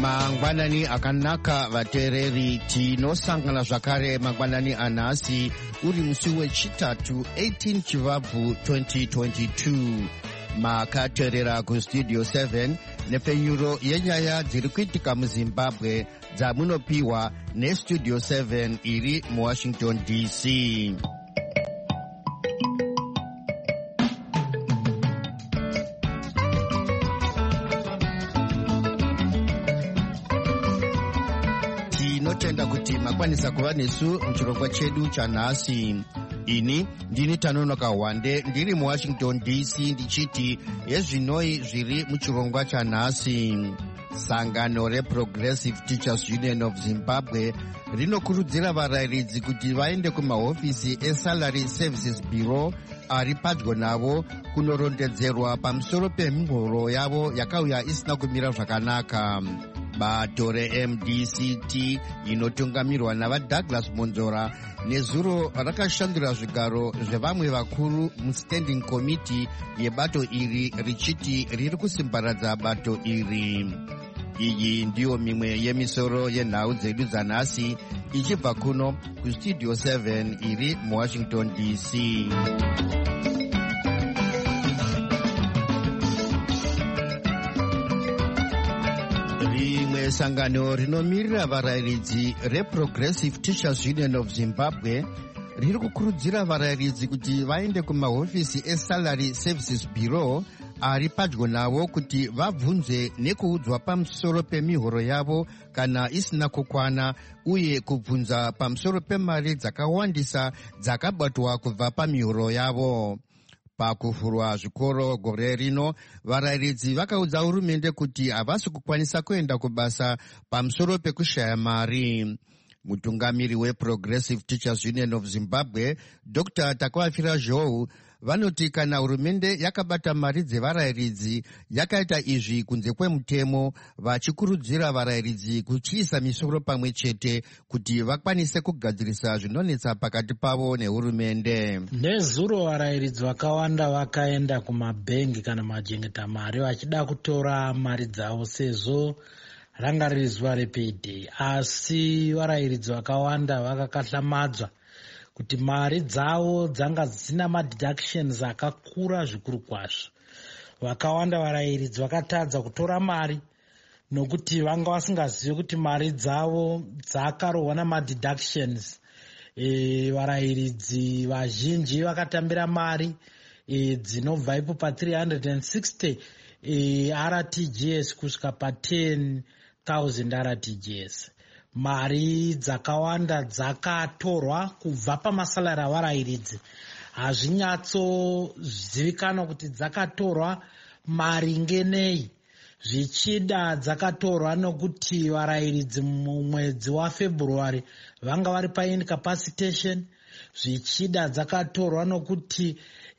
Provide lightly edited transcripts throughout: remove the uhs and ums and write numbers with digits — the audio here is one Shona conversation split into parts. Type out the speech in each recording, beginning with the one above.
mangwanani akanaka vateereri, tinosangana zvakare mangwanani anhasi uri musi wechitatu 18 chivabvu 2022. makateerera kustudio 7 nepfenyuro yenyaya dziri kuitika muzimbabwe dzamunopiwa nestudio 7 iri muwashington dc. tinotenda kuti makwanisa kuva nesu muchirongwa chedu chanhasi. ini ndini Tanonoka Wande ndiri muwashington dc ndichiti yezvinoi zviri muchirongwa chanhasi. sangano reProgressive Teachers Union of Zimbabwe rinokurudzira varayiridzi kuti vaende kumahofisi eSalary Services Bureau ari padyo navo kunorondedzerwa pamusoro pemihoro yavo yakauya isina kumira zvakanaka. bato reMDCT inotungamirwa navaDouglas Monzora nezuro rakashandura zvigaro zvevamwe vakuru muStanding Committee yebato iri richiti riri kusimbaradza bato iri. iyi ndiyo mimwe yemisoro yenhau dzedu dzanhasi ichibva kuno kustudio 7 iri muwashington dc. rimwe sangano rinomirira varayiridzi reProgressive Teachers Union of Zimbabwe riri kukurudzira varayiridzi kuti vaende kumahofisi eSalary Services Bureau ari padyo navo kuti vabvunze nekuudzwa pamusoro pemihoro yavo kana isina kukwana, uye kubvunza pamusoro pemari dzakawandisa dzakabatwa kubva pamihoro yavo. pakuvhurwa zvikoro gore rino, varayiridzi vakaudza hurumende kuti havasi kukwanisa kuenda kubasa pamusoro pekushaya mari. mutungamiri weProgressive Teachers Union of Zimbabwe Dr. Takwafira Zhou vanoti kana hurumende yakabata mari dzevarayiridzi yakaita izvi kunze kwemutemo, vachikurudzira varayiridzi kuchiisa misoro pamwe chete kuti vakwanise kugadzirisa zvinonetsa pakati pavo nehurumende. nezuro varayiridzi vakawanda vakaenda kumabhengi kana majengeta mari vachida kutora mari dzavo sezvo ranga riri zuva repayday, asi varayiridzi vakawanda vakakahlamadzwa kuti mari dzavo dzanga dzisina madeductions akakura zvikuru kwazvo. vakawanda varayiridzi vakatadza kutora mari nokuti vanga vasingazivi kuti mari dzavo dzakarohwa namadeductions. varayiridzi vazhinji vakatambira mari dzinobva ipo pa360 RTGS kusvika pa10,000 RTGS. mari dzakawanda dzakatorwa kubva pamasalari avarayiridzi. hazvinyatsozivikanwa kuti dzakatorwa mari ngenei, zvichida dzakatorwa nokuti varayiridzi mumwedzi waFebruary vanga vari paincapacitation, zvichida dzakatorwa nokuti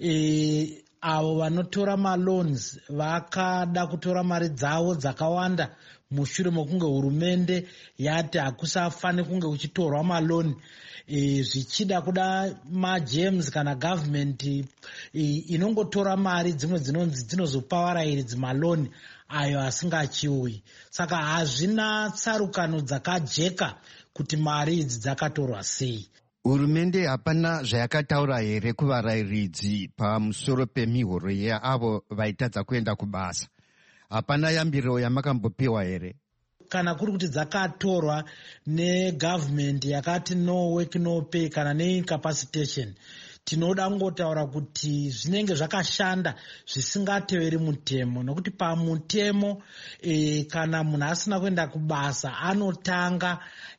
avo vanotora maloans vakada kutora mari dzavo dzakawanda mushure mokunge hurumende yati hakusafane kunge kuchitorwa maloni. zvichida kuda majames kana government inongotora mari dzimwe dzinonzi dzinozopa varayiridzi maloni ayo asingachiuyi. saka hazvina tsarukano dzakajeka kuti mari idzi dzakatorwa sei. hurumende hapana zvayakataura here kuvarayiridzi pamusoro pemihoro yeavo vaitadza kuenda kubasa? hapana yambiro yamakambopiwa here? kana kuri kuti dzakatorwa negavhmendi yakati no work no pay kana neincapacitation, tinoda kungotaura kuti zvinenge zvakashanda zvisingateveri mutemo, nokuti pamutemo kana munhu asina kuenda kubasa anotanga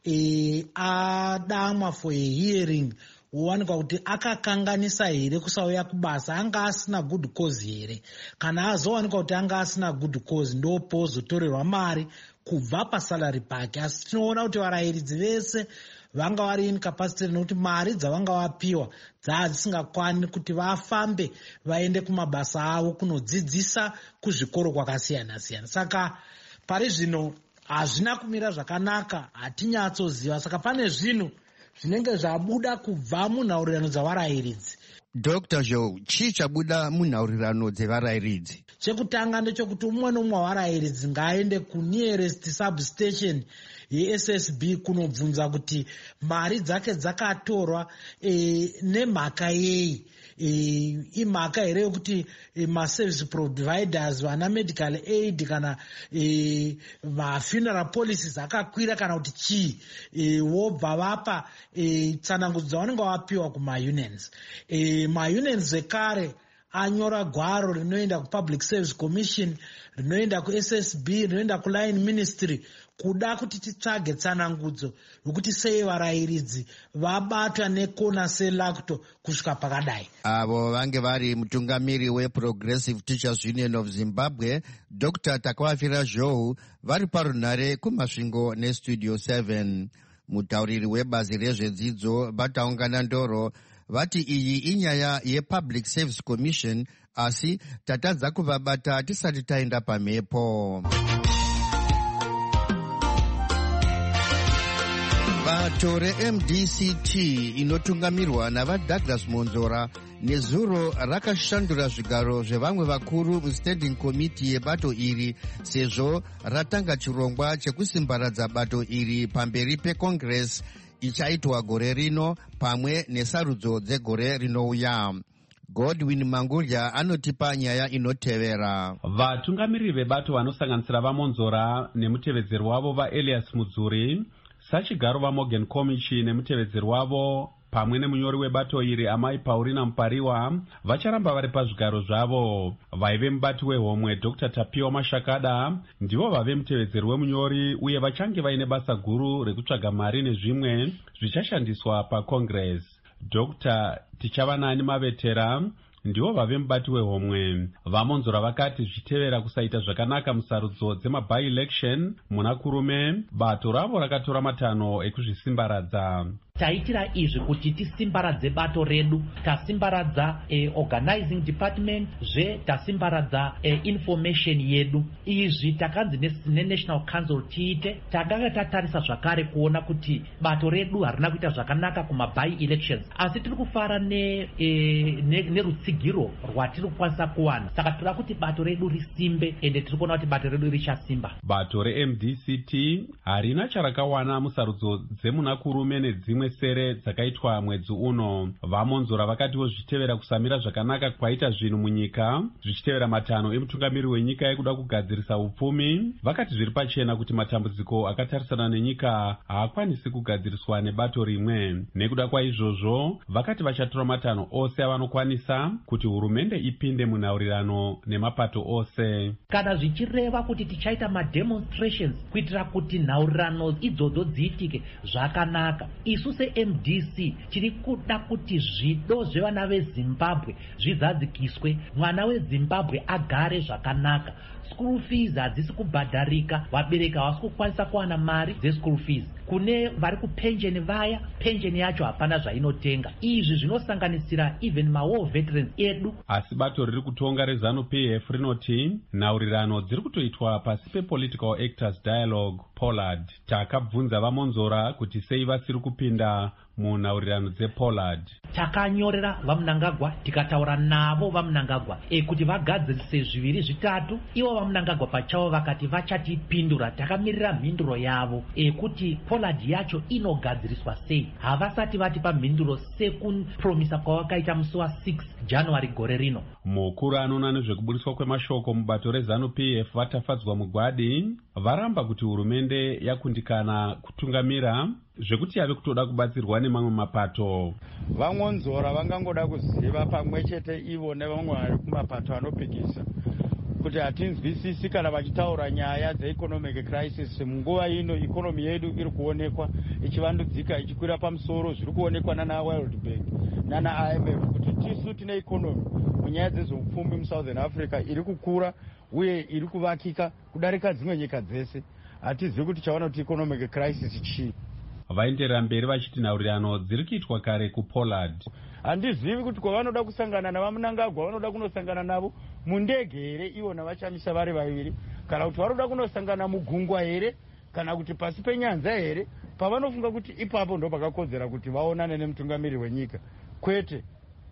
adamwa for a hearing wowanikwa kuti akakanganisa here kusauya kubasa, anga asina good cause here. kana azowanikwa kuti anga asina good cause, ndopozotorerwa mari kubva pasalari pake. asi tinoona kuti varayiridzi vese vanga vari incapacitated nokuti mari dzavanga vapiwa dzava dzisingakwani kuti vafambe vaende kumabasa avo kunodzidzisa kuzvikoro kwakasiyana-siyana. saka pari zvino hazvina kumira zvakanaka, hatinyatsoziva. saka pane zvinhu zvinenge zvabuda kubva munhaurirano dzavarayiridzi. Dr. Joe, chii chabuda munhaurirano dzevarayiridzi? Chekutanga ndechekuti umwe nomwe wavarayiridzi ngaaende kunearest substation yeSSB kunobvunza kuti mari dzake dzakatorwa nemhaka yei. Imhaka here yokuti maservice providers vana medical aid kana mafuneral policies akakwira kana kuti chii, wobva vapa tsanangudzo dzavanenge vapiwa kumaunions. Maunions zvekare anyora gwaro rinoenda kupublic service commission, rinoenda kuSSB, rinoenda kuline ministry kuda kuti titsvage tsanangudzo yokuti sei varayiridzi vabatwa nekona selacto kusvika pakadai. Avo vange vari mutungamiri weProgressive Teachers Union of Zimbabwe, Dr. Takavafira Joe, vari parunhare kumasvingo nestudio 7. Mutauriri webazi rezvedzidzo vataungana ndoro vati iyi inyaya yePublic Service Commission, asi tatadza kuvabata tisati taenda pamhepo. Bato reMDCT inotungamirwa navaDouglas Monzora nezuro rakashandura zvigaro zvevamwe vakuru muStanding Committee yebato iri sezvo ratanga chirongwa chekusimbaradza bato iri pamberi peCongress ichaitwa gore rino pamwe nesarudzo dzegore rinouya. Godwin Mangudya anotipa nyaya inotevera. Vatungamiriri vebato vanosanganisira vaMonzora nemutevedzeri wavo vaElias Mudzuri, sachigaro vaMorgan Komichi nemutevedzeri wavo pamwe nemunyori webato iri amai Paulina Mupariwa vacharamba vari pazvigaro zvavo. Vaive mubati wehomwe Dr. Tapiwa Mashakada ndivo vave mutevedzeri wemunyori uye vachange vaine basa guru rekutsvaga mari nezvimwe zvichashandiswa paCongress. Dr. Tichavanani Mavetera ndivo vave mubati wehomwe. VaMonzora vakati zvichitevera kusaita zvakanaka musarudzo dzemaby-election muna kurume, bato ravo rakatora matanho ekuzvisimbaradza. Taitira izvi kuti tisimbaradze bato redu, tasimbaradza organizing department, tasimbaradza information yedu. Izvi takanzi neNational Council tiite, takanga tatarisa zvakare kuona kuti bato redu harina kuita zvakanaka kumaby elections, asi tiri kufara nerutsigiro rwatiri kukwanisa kuwana. Saka tinoda kuti bato redu risimbe ende tiri kuona kuti bato redu richasimba. Bato reMDCT harina charakawana musarudzo dzemuna kurume nedzimwe sere dzakaitwa mwedzi uno. VaMonzora vakatiwo zvichitevera kusamira zvakanaka kwaita zvinhu munyika, zvichitevera matanho emutungamiri wenyika ekuda kugadzirisa upfumi, vakati zviri pachena kuti matambudziko akatarisana nenyika haakwanisi kugadziriswa nebato rimwe. Nekuda kwaizvozvo, vakati vachatora matanho ose avanokwanisa kuti hurumende ipinde munhaurirano nemapato ose. Kana zvichireva kuti tichaita mademonstrations kuitira kuti nhaurirano idzodzo dziitike zvakanaka, isu seMDC tiri kuda kuti zvido zvevana veZimbabwe zvidzadzikiswe, mwana weZimbabwe agare zvakanaka. School fees hadzisi kubhadharika, vabereki havasi kukwanisa kuwana mari dzeschool fees. Kune vari kupensheni vaya, pensheni yacho hapana zvainotenga. Izvi zvinosanganisira even mawar veterans edu. Asi bato riri kutonga reZANU-PF rinoti nhaurirano dziri kutoitwa pasi pePolitical Actors Dialogue, POLAD. Takabvunza vaMonzora kuti sei vasiri kupinda munhaurirano dzePOLAD. Takanyorera vaMnangagwa, tikataura navo vaMnangagwa kuti vagadzirise zviviri zvitatu. Ivo vaMnangagwa pachavo vakati vachatipindura. Takamirira mhinduro yavo kuti POLAD yacho inogadziriswa sei. Havasati vatipa mhinduro sekupromisa kwavakaita musi wa6 January gore rino. Mukuru anoona nezvekubudiswa kwemashoko mubato reZANU-PF vatafadzwa Mugwadi varamba kuti hurumende yakundikana kutungamira zvekuti yave kutoda kubatsirwa nemamwe mapato. VaMonzora vangangoda kuziva pamwe chete ivo nevamwe vari kumapato anopikisa kuti hatinzwisisi kana vachitaura nyaya dzeeconomic crisis. Munguva ino ikonomi yedu iri kuonekwa ichivandudzika ichikwira pamusoro, zviri kuonekwa nana World Bank nana IMF kuti tisu tine ikonomi munyaya dzezveupfumi muSouthern Africa iri kukura uye iri kuvakika kudarika dzimwe nyika dzese. Hatizivi kuti chaona kuti economic crisis chii. Vaenderera mberi vachiti nhaurirano dziri kuitwa kare kuPOLAD. Handizivi kuti kwavanoda kusangana navaMnangagwa vanoda kunosangana navo mundege here ivona vachamisa vari vaviri, kana kuti vanoda kunosangana mugungwa here, kana kuti pasi penyanza here, pavanofunga kuti ipapo ndo pakakodzera kuti vaonane nemutungamiri wenyika, kwete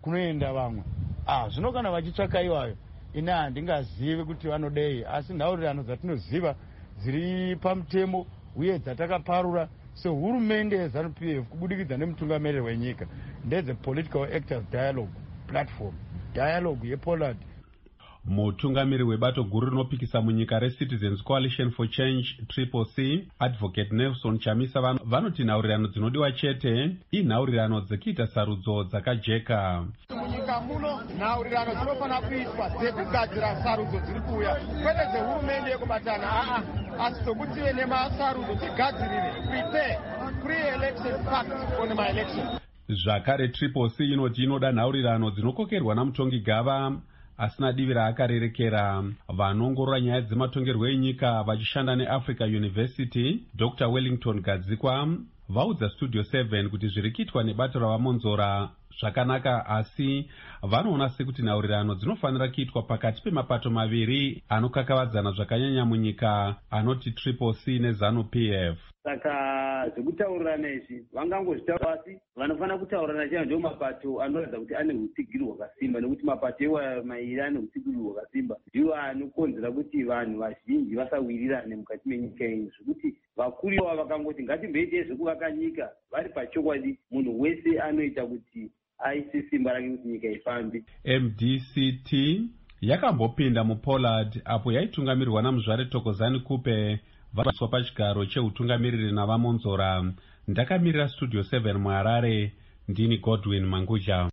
kunoenda vamwe. Zvino kana vachitsvaka iwayo, ine handingazivi kuti vanodei, asi nhaurirano dzatinoziva dziri pamutemo uye dzatakaparura sehurumende yeZANU-PF kubudikidza nemutungamiriri wenyika ndedze Political Actors Dialogue Platform, dialogue yePollard. Mutungamiri webato guru rinopikisa munyika reCitizens Coalition for Change CCC, Advocate Nelson Chamisa, vanoti nhaurirano dzinodiwa chete inhaurirano dzekuita sarudzo dzakajeka. Munyika muno nhaurirano dzinofana kuitwa dzekugadzira sarudzo dziri kuuya, kwete dzehurumende yekubatana, asi dzokutive nemasarudzo tigadzirire prepare pre-election pact on my election. Zvakare CCC inoti inoda nhaurirano dzinokokerwa namutongi gava asina divi raakarerekera. Vanongorora nyaya dzematongerwo enyika vachishanda neAfrica University, Dr. Wellington Gadzikwa, vaudza Studio 7 kuti zviri kuitwa nebato ravamonzora zvakanaka, asi vanoona sekuti nhaurirano dzinofanira kuitwa pakati pemapato maviri anokakavadzana zvakanyanya munyika, anoti CCC neZANU-PF. Saka zvekutaurirana izvi vangangozvitaura, asi vanofanira kutaurirana chaivo ndio mapato anoratidza kuti ane utsigiri hwakasimba, nekuti mapato iwayo mairi ane utsigiri hwakasimba ndiwo anokonzera kuti vanhu vazhinji vasawirirane mukati menyika ino, zvekuti vakuru ivavo vakangoti ngatimboitei zvekuvaka nyika vari pachokwadi, munhu wese anoita kuti aise simba rake kuti nyika ifambe. MDCT yakambopinda muPollard apo yaitungamirirwa namuzvare Thokozani Kupe vaiswa pachigaro cheutungamiriri navamonzora. Ndakamirira Studio 7 muHarare, ndini Godwin Manguja.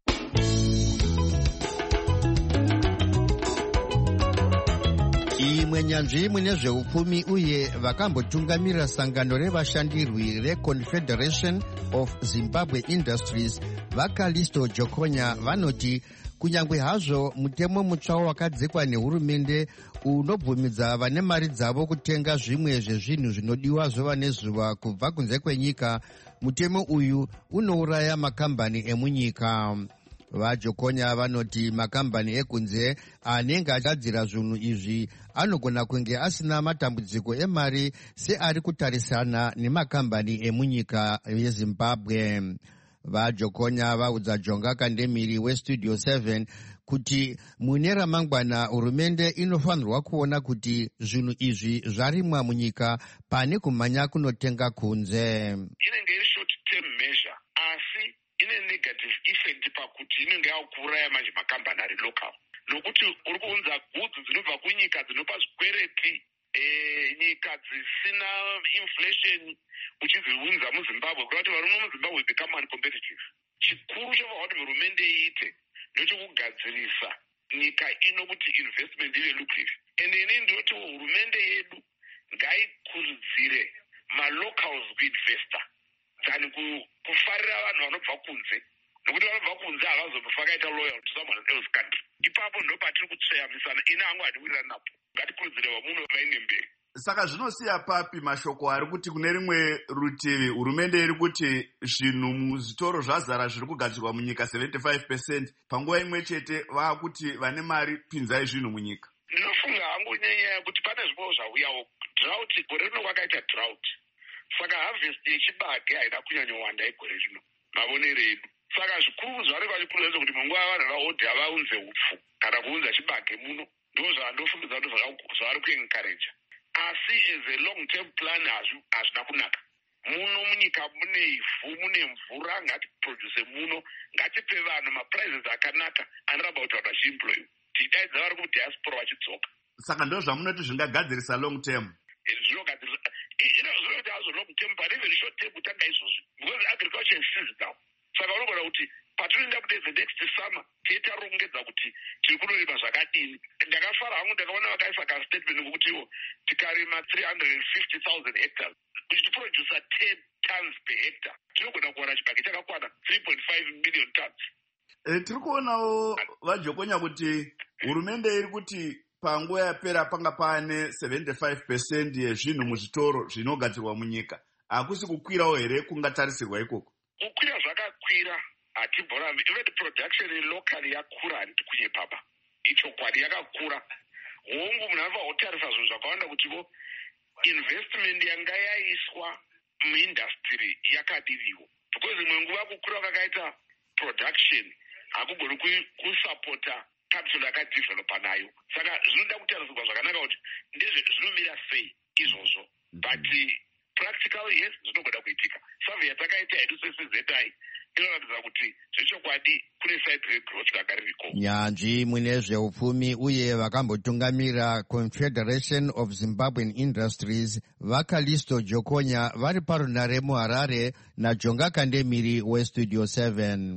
Imwe nyanzvi imwe nezveupfumi uye vakambotungamirira sangano revashandirwi reConfederation of Zimbabwe Industries vaKalisto Jokonya vanoti kunyange hazvo mutemo mutsva wakadzikwa nehurumende unobvumidza vane mari dzavo kutenga zvimwe zvezvinhu zvinodiwa zuva nezuva kubva kunze kwenyika, mutemo uyu unouraya makambani emunyika. VaJokonya vanoti makambani ekunze anenge achigadzira zvinhu izvi anogona kunge asina matambudziko emari seari kutarisana nemakambani emunyika yeZimbabwe. VaJokonya vaudza Jonga Kandemiri weStudio 7 kuti mune ramangwana hurumende inofanirwa kuona kuti zvinhu izvi zvarimwa munyika pane kumhanya kunotenga kunze. Inenge iri short term measure, asi ine negative effect pakuti inenge yakuuraya manje makambani ari local, nokuti uri kuunza goods dzinobva kunyika dzinopa zvikwereti nyika dzisina inflation uchidziunza muZimbabwe, kuti vari muZimbabwe become uncompetitive. Chikuru chavakuti hurumende iite ndechokugadzirisa nyika ino kuti investment ive lucrative. And ini ndoti hurumende yedu ngaikurudzire malocals kuinvesta than kufarira vanhu vanobva kunze, nokuti vanobva kunze havazobvakaita loyal to someone else country. Ipapo ndopatiri kutsveyamisana. Ini hangu hadiwirirana napo, ngatikurudzire vamuno vaine mberi. Saka zvinosiya papi mashoko ari kuti kune rimwe rutivi hurumende iri kuti zvinhu muzvitoro zvazara zviri kugadzirwa munyika 75%, panguva imwe chete vakuti vane mari pinzai zvinhu munyika? Ndinofunga hangu nyaya yekuti pane zvipo zvauyawo drought, gore rino kwakaita drought, saka harvest yechibage haina kunyanyowanda igore rino mavonero edu. Saka zvikuru zvari vachikurudzira kuti munguva yavanhu vahodhi havaunze upfu kana kuunza chibage muno, ndo zvandofungidza kuti zvavari kuencourage. Asi as a long term plan hazvina kunaka. Muno munyika mune ivhu, mune mvura, ngatiproduce muno, ngatipe vanhu maprizes akanaka anoramba kuti vanhu vachiemployiwa, tidaidza vari kudiaspora vachidzoka. Saka ndo zvamunoti zvingagadzirisa long term? Zvinogadzirisa zvinoita hazvo long term, but even short term kutanga izvozvi, because agriculture is seized now. Saka unogona kuti patinoenda kune the next summer teitarongedza kuti tiri kunorima zvakadini. Ndakafara hangu ndakaona vakaisa kastatement kokuti ivo tikarima 350,000 hectares kuti tiprodusa 10 tons per hectare tinogona kuwana chibage chakakwana 3.5 million tons. Tiri kuonawo vaJokonya kuti hurumende iri kuti panguva yapera panga pane 75% yezvinhu muzvitoro zvinogadzirwa munyika. Hakusi kukwirawo here kungatarisirwa ikoko? Kukwira zvakakwira hatibhorambi, even production locally yakura handiti kunye papa, ichokwadi yakakura. Hongu munhu anobva kutarisa zvinhu zvakawanda kutivo investment yanga yaiswa muindustry yakadiriwo, because imwe nguva kukura kwakaita production hakugoni kusapota capital yakadevelopa nayo. Saka zvinoda kutarisirwa zvakanaka kuti zvinomira sei izvozvo. But practically yes, zvinogona kuitika. Survey yatakaita hedu seCZI inoratidza kuti zvechokwadi kune side regrowth ranga ririko. Nyanzvi mune zveupfumi uye vakambotungamira Confederation of Zimbabwean Industries vaKalisto Jokonya vari parunare muHarare naJonga Kandemiri weStudio 7.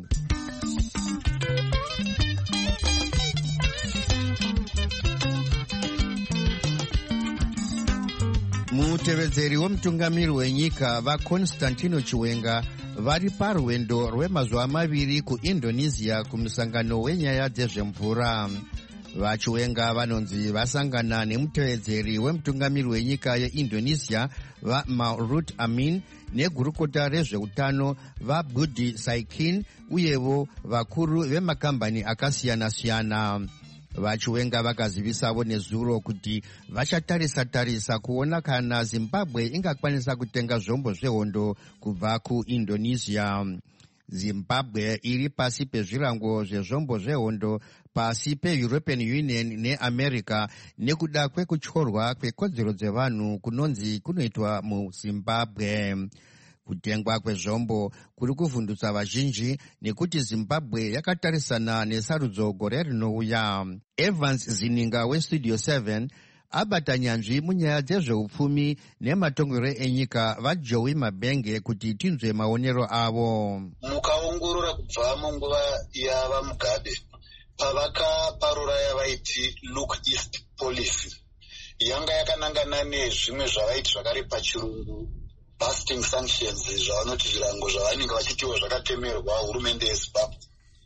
Mutevedzeri wemutungamiri wenyika vaConstantino Chiwenga vari parwendo rwemazuva maviri kuIndonesia kumusangano wenyaya dzezvemvura. VaChiwenga vanonzi vasangana nemutevedzeri wemutungamiri wenyika yeIndonesia vaMahrut Amin negurukota rezveutano vaBudi Saikin uyevo vakuru vemakambani akasiyana-siyana. VaChiwenga vakazivisavo nezuro kuti vachatarisa kuona kana Zimbabwe ingakwanisa kutenga zvombo zvehondo kubva kuIndonesia. Zimbabwe iri pasi pezvirango zvezvombo zvehondo pasi peEuropean Union neAmerica nekuda kwekutyorwa kwekodzero dzevanhu kunonzi kunoitwa muZimbabwe. Kutengwa kwezvombo kuri kuvhundutsa vazhinji nekuti Zimbabwe yakatarisana nesarudzo gore rinouya. Evans Zininga weStudio 7 abata nyanzvi munyaya dzezveupfumi nematongero enyika vaJoey Mabenge kuti tinzwe maonero avo. Mukaongorora kubva munguva yavaMugabe pavakaparura yavaiti look east policy yanga yakanangana nezvimwe zvavaiti zvakare pachirungu busting sanctions, zvavanoti zvirango zvavanenge vachitiwa zvakatemerwa hurumende yeZimbabwe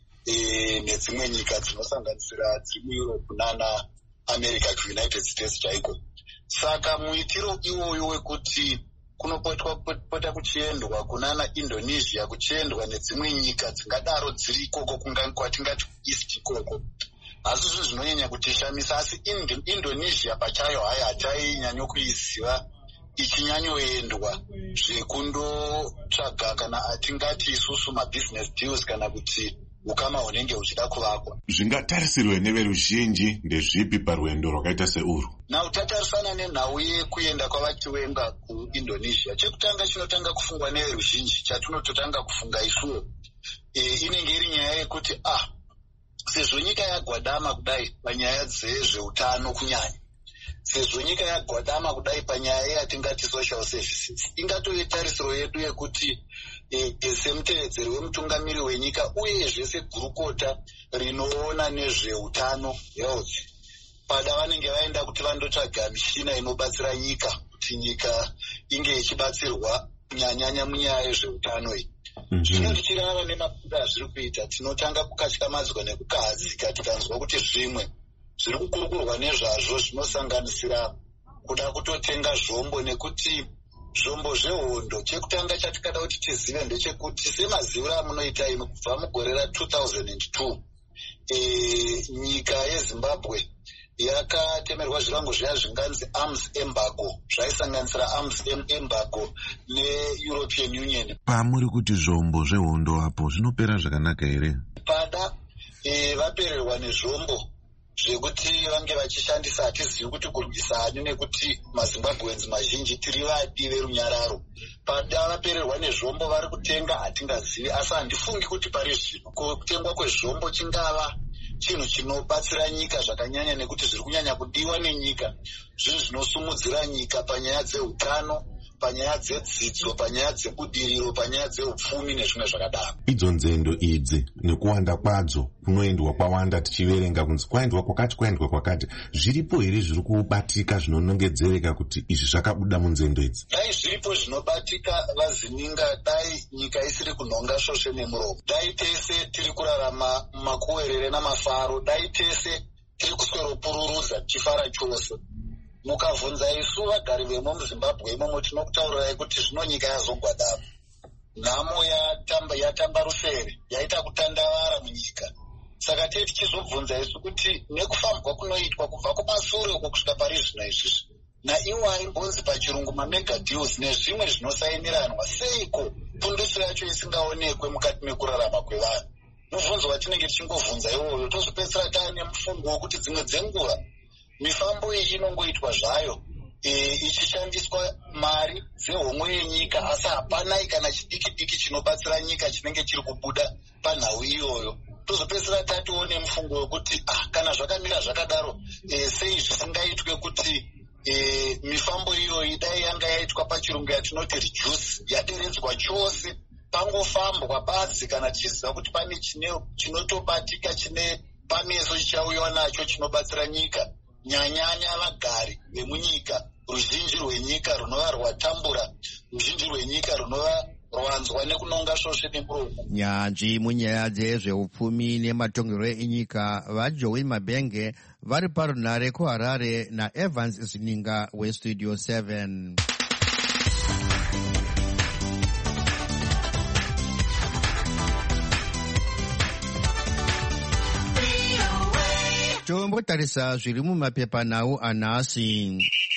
nedzimwe nyika dzinosanganisira dziri muEurope nana America kuUnited States chaiko. Saka muitiro iwoyo wekuti kunopota kuchiendwa kunana Indonesia, kuchiendwa nedzimwe nyika dzingadaro dziri ikoko kwatingati east ikoko, asi zvinhu zvinonyanya kutishamisa. Asi Indonesia pachayo hayi hatainyanyo kuiziva ichinyanyoendwa zvekundotsvaga kana atingati isusu mabusiness deals kana kuti ukama hunenge huchida kuvakwa. Zvingatarisirwe neveruzhinji ndezvipi parwendo rwakaita seurwu? Now tatarisana nenhau yekuenda kwavaChiwenga kuIndonesia, chekutanga chinotanga kufungwa neveruzhinji, chatinototanga kufunga isuwo inenge iri nyaya yekuti sezvo nyika yagwadama kudai panyaya dzezveutano kunyanya, sezvo nyika yagwadama kudai panyaya yatingati social services, ingatove tarisiro yedu yekuti semutevedzeri wemutungamiri wenyika uyezve segurukota rinoona nezveutano health, pada vanenge vaenda kuti vandotsvaga michina inobatsira nyika kuti nyika inge ichibatsirwa kunyanyanya munyaya yezveutano iyi. Zvino tichirava nemapfuta azviri kuita, tinotanga kukatyamadzwa nekukahadzika tikanzwa kuti zvimwe zviri kukurukurwa nezvazvo zvinosanganisira kuda kutotenga zvombo, nekuti zvombo zvehondo, chekutanga chatikada kuti tizive ndechekuti semaziviro amunoita imi kubva mugore ra2002 nyika yeZimbabwe yakatemerwa zvirango zviya zvinganzi arms embargo, zvaisanganisira arms embargo neEuropean Union. Pamuri kuti zvombo zvehondo apo zvinopera zvakanaka here? Pada vapererwa nezvombo zvekuti vange vachishandisa, hatizivi kuti kurwisa ani nekuti maZimbabweans mazhinji tiri vadi verunyararo. Pada vapererwa nezvombo vari kutenga hatingazivi, asi handifungi kuti pari zvino kutengwa kwezvombo chingava chinhu chinobatsira nyika zvakanyanya, nekuti zviri kunyanya kudiwa nenyika zvinhu zvinosumudzira nyika panyaya dzeutano, panyaya dzedzidzo, panyaya dzebudiriro, panyaya dzeupfumi nezvimwe zvakadaro. Idzo nzendo idzi nekuwanda kwadzo kunoendwa kwawanda, tichiverenga kunzi kwaendwa kwakati, zviripo here zviri kubatika zvinonongedzereka kuti izvi zvakabuda munzendo idzi? Dai zviripo zvinobatika vazininga, dai nyika isiri kunhonga svosve nemuromo, dai tese tiri kurarama mumakuwerere namafaro, dai tese tiri kusweropururudza tichifara chose. Mukavhunza isu vagari vemo muZimbabwe imomo, tinokutaurirai kuti zvino nyika yazogwadama, nhamo yatamba rusere, yaita kutandavara munyika. Saka tei tichizobvunza isu kuti nekufambwa kunoitwa kubva kumashure uko kusvika pari zvino izvizvi, naiwo aimbonzi pachirungu mamega deals nezvimwe zvinosainiranwa, seiko punduso yacho isingaonekwe mukati mekurarama kwevanhu? mubvunzo watinenge tichingovhunza iwoyo, tozopedzisira taane mufungo wekuti dzimwe dzenguva mifambo iyi inongoitwa zvayo ichishandiswa mari dzehomwe yenyika, asi hapana kana chidiki diki chinobatsira nyika chinenge chiri kubuda panhau iyoyo. Tozopedzisira tatione mufungo wekuti kana zvakamira zvakadaro sei zvisingaitwe kuti mifambo iyoyi dai yanga yaitwa pachirungu yatinoti reduce, yaderedzwa chose, pangofambwa basi kana tichiziva kuti pane chinotobatika pameso chichauyiwa nacho chinobatsira nyika, nyanyanya vagari vemunyika, ruzhinji rwenyika runova rwatambura, ruzhinji rwenyika runova rwanzwa nekunonga svosve nemuromo. Nyanzvi munyaya dzezveupfumi nematongerwo enyika vaJoey Mabenge vari parunare kuHarare naEvans Zininga weStudio 7. Tombotarisa zviri mumapepanhau anhasi.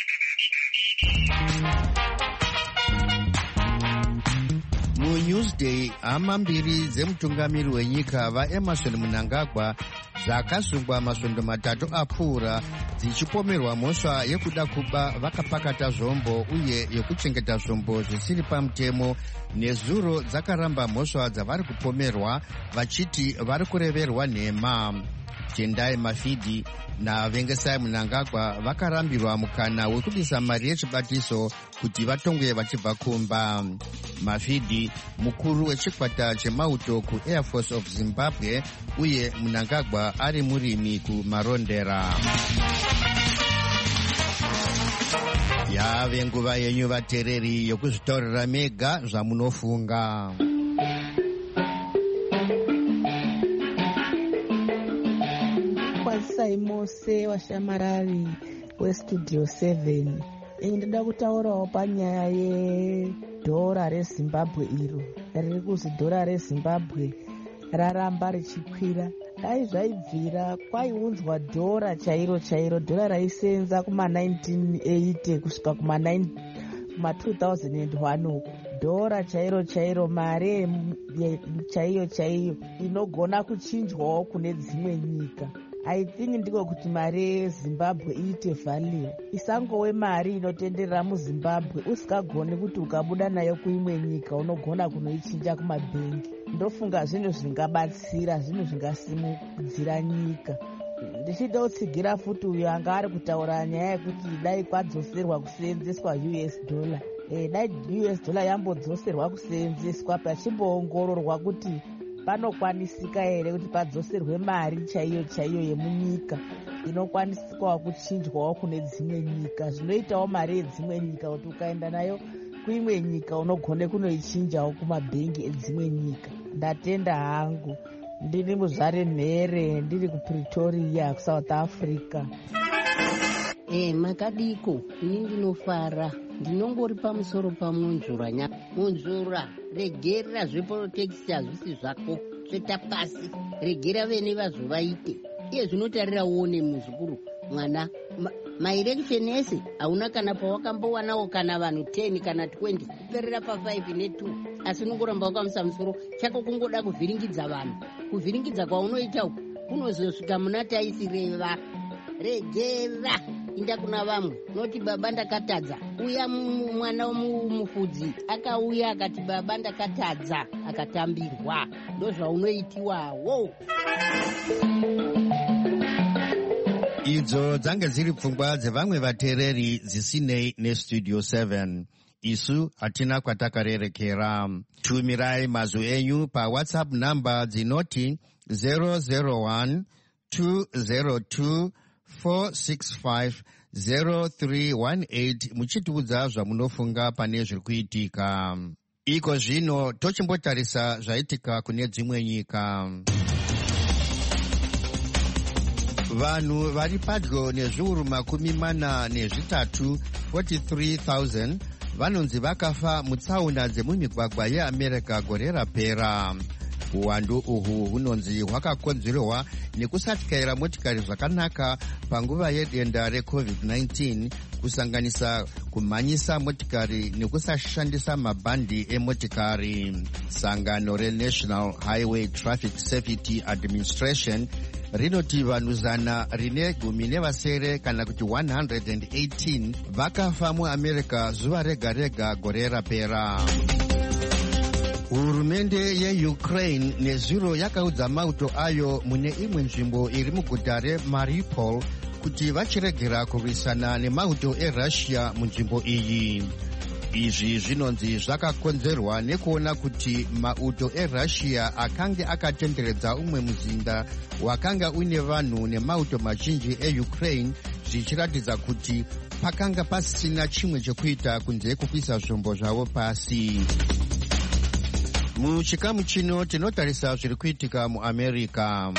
muNewsday hama mbiri dzemutungamiri wenyika vaEmerson Mnangagwa dzakasungwa masvondo 3 apfuura dzichipomerwa mhosva yekuda kuba vakapakata zvombo uye yekuchengeta zvombo zvisiri pamutemo. Nezuro dzakaramba mhosva dzavari kupomerwa vachiti vari kureverwa nhema. Tendai Mafidi naVengesai Mnangagwa vakarambirwa mukana wekubisa mari yechibatiso kuti vatongwe vachibva kumba. Mafidi mukuru wechikwata chemauto kuAir Force of Zimbabwe uye Mnangagwa ari murimi kuMarondera. Yave nguva yenyu vatereri yokuzvitaurira mega zvamunofunga. Saimose washamarari weStudio 7. Ndinoda kutaurawo panyaya yedhora reZimbabwe iro riri kuzi dhora reZimbabwe raramba richikwira. Dai zvaibvira kwaiunzwa dhora chairo chairo, dhora raisenza kuma1980 kusvika kuma2001 dhora chairo chairo, mari chaiyo chaiyo inogona kuchinjwawo kune dzimwe nyika. I think ndiko kuti mari yeZimbabwe iite value, isangove mari inotenderera muZimbabwe usikagoni kuti ukabuda nayo kuimwe nyika unogona kunoichinja kumabhengi. Ndofunga zvinhu zvingabatsira, zvinhu zvingasimudzira nyika. Ndichida kutsigira futi uyo anga ari kutaura nyaya yekuti dai kwadzoserwa kuseenzeswa US dollar. Dai US dollar yambodzoserwa kuseenzeswa pachimboongororwa kuti panokwanisika here kuti padzoserwe mari chaiyo chaiyo yemunyika inokwanisikawo kuchinjwawo kune dzimwe nyika. Zvinoitawo mari yedzimwe nyika kuti ukaenda nayo kuimwe nyika unogone kunoichinjawo kumabhengi edzimwe nyika. Ndatenda hangu. Ndiri muzvare mhere, ndiri kuPretoria kuSouth Africa. Makadiko, ini ndinofara. Ndinongori pamusoro pamunzura. Munzura, regera zvepolitics hazvisi zvako, sveta pasi. Regera vene vazovaite. Iye zvinotarira uone muzukuru mwana. Maelection ese hauna kana pawakambowanawo kana vanhu 10 kana 20 kuperera pa5 ne2. Asi unongoramba wakamusa musoro chako kungoda kuvhiringidza vanhu. Kuvhiringidza kwaunoita kunozosvika muna taisireva. Regera inda kuna vamwe noti baba ndakatadza. Uya mwana womufudzi akauya akati baba ndakatadza akatambirwa. Ndozvaunoitiwawo. Idzo dzange dziri pfungwa dzevamwe vatereri dzisinei neStudio 7. Isu hatina kwatakarerekera. Tumirai mazwi enyu paWhatsApp namba dzinoti 001 202 465 0318 muchitiudza zvamunofunga pane zviri kuitika. Iko zvino tochimbotarisa zvaitika kune dzimwe nyika. Vanhu vari padyo nezviuru 43 vanonzi vakafa mutsaona dzemumigwagwa yeAmerica gore rapera. uwandu uhu hunonzi hwakakonzerwa nekusatyaira motikari zvakanaka panguva yedenda reCovid-19, kusanganisa kumhanyisa motikari nekusashandisa mabhandi emotikari. Sangano reNational Highway Traffic Safety Administration rinoti vanhu 117 kana kuti 118 vakafa muAmerica zuva rega rega gore rapera. Hurumende yeUkraine nezuro yakaudza mauto ayo mune imwe nzvimbo iri muguta reMariupol kuti vachiregera kurwisana nemauto eRussia munzvimbo iyi. Izvi zvinonzi zvakakonzerwa nekuona kuti mauto eRussia akanga akatenderedza umwe muzinda wakanga une vanhu nemauto mazhinji eUkraine, zvichiratidza kuti pakanga pasina chimwe chekuita kunze kwekuisa zvombo zvavo pasi. Muchikamu chino tinotarisa zviri kuitika muAmerica.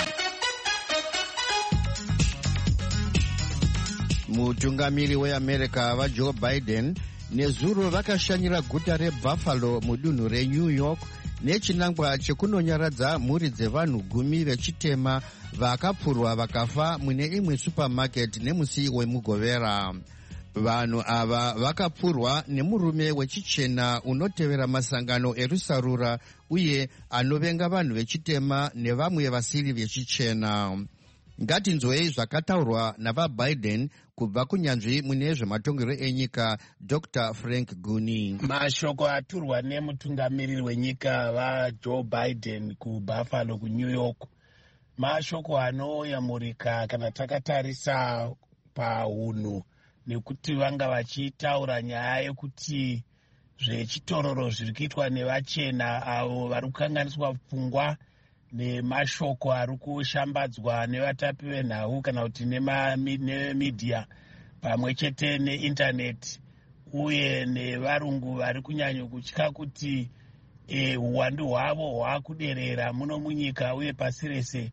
Mutungamiri weAmerica vaJoe Biden nezuro vakashanyira guta reBuffalo mudunhu reNew York nechinangwa chekunonyaradza mhuri dzevanhu 10 vechitema vakapfurwa vakafa mune imwe supermarket nemusi wemugovera. Vanhu ava vakapfurwa nemurume wechichena unotevera masangano erusarura uye anovenga vanhu vechitema nevamwe vasiri vechichena. Ngatinzwei zvakataurwa navaBiden kubva kunyanzvi mune zvematongero enyika, Dr. Frank Guni. Mashoko aturwa nemutungamiriri wenyika vaJoe Biden kuBuffalo kuNew York mashoko anoyamurika kana takatarisa paunhu, nekuti vanga vachitaura nyaya yekuti zvechitororo zviri kuitwa nevachena avo vari kukanganiswa pfungwa nemashoko ari kushambadzwa nevatapi venhau kana kuti nemedhiya pamwe chete neindaneti, uye nevarungu vari kunyanya kutya kuti uwandu hwavo hwakuderera muno munyika uye pasi rese,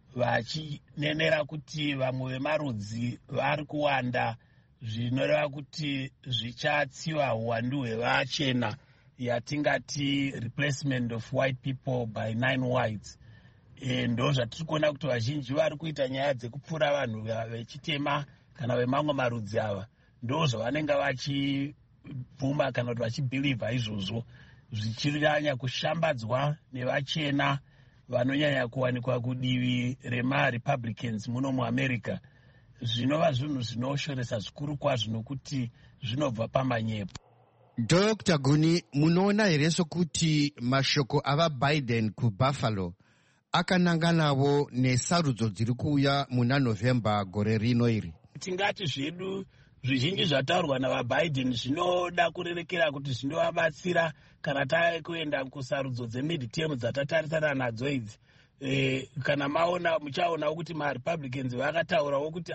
vachinenera kuti vamwe vemarudzi vari kuwanda, zvinoreva kuti zvichatsiva uwandu hwevachena, yatingati replacement of white people by 9 whites. Ndo zvatiri kuona kuti vazhinji vari kuita nyaya dzekupfura vanhu vechitema kana vemamwe marudzi ava, ndo zvavanenge vachibvuma kana kuti vachibhilivha izvozvo, zvichinyanya kushambadzwa nevachena vanonyanya kuwanikwa kudivi remaRepublicans muno muAmerica. Zvinova zvinhu zvinoshoresa zvikuru kwazvo nokuti zvinobva pamanyepo. Dr. Guni, munoona here sokuti mashoko avaBiden kuBuffalo akananganavo nesarudzo dziri kuuya muna November gore rino iri? Tingati zvedu zvizhinji zvataurwa navaBiden zvinoda kurerekera kuti zvinovabatsira kana takuenda kusarudzo dzemidterm dzatatarisana nadzo idzi. Kana maona muchaona kuti maRepublicans vakataurawo kuti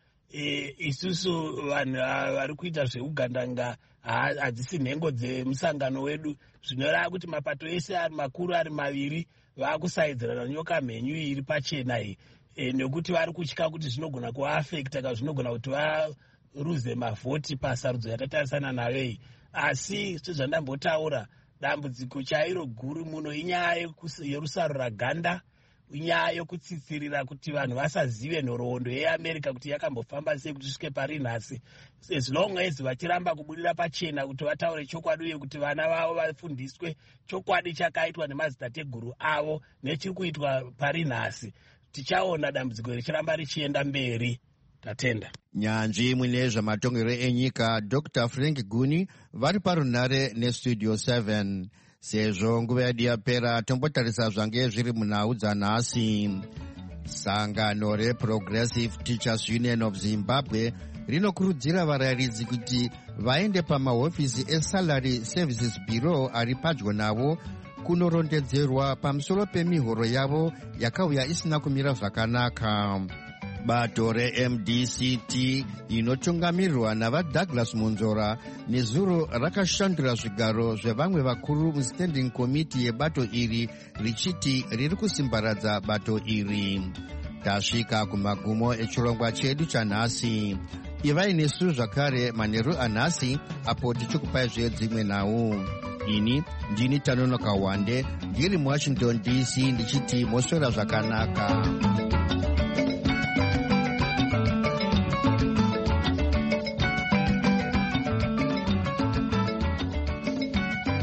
isusu vanhu vari kuita zveugandanga hadzisi nhengo dzemusangano wedu, zvinoreva kuti mapato ese ari makuru ari maviri vakusaidzirana nyoka mhenyu iri pachena iyi, nekuti vari kutya kuti zvinogona kuvaafekta kana zvinogona kuti varuze mavhoti pasarudzo yatatarisana nayo iyi. Asi sezvandambotaura, dambudziko chairo guru muno inyaya yerusarura ganda, inyaya yokutsitsirira kuti vanhu vasazive nhoroondo yeAmerica kuti yakambofamba sei kuti svike pari nhasi, as long as vachiramba kubudira pachena kuti vataure chokwadi uye kuti vana vavo vafundiswe chokwadi chakaitwa nemadzitateguru avo nechiri kuitwa pari nhasi, tichaona dambudziko richiramba richienda mberi. Tatenda. Nyanzvi mune zvematongero enyika, Dr. Frank Guni vari parunhare neStudio 7. Sezvo nguva yedu yapera, tombotarisa zvange zviri munhau dzanhasi. Sangano reProgressive Teachers Union of Zimbabwe rinokurudzira varayiridzi kuti vaende pamahofisi eSalary Services Bureau ari padyo navo kunorondedzerwa pamusoro pemihoro yavo yakauya isina kumira zvakanaka. Bato reMDCT inotungamirirwa navaDouglas Munzora nezuro rakashandura zvigaro zvevamwe vakuru muStanding Committee yebato iri richiti riri kusimbaradza bato iri. Tasvika kumagumo echirongwa chedu chanhasi. Ivai nesu zvakare manheru anhasi apo tichikupai dzimwe nhau. ini ndini Tanonoka Wande ndiri muWashington DC ndichiti moswera zvakanaka.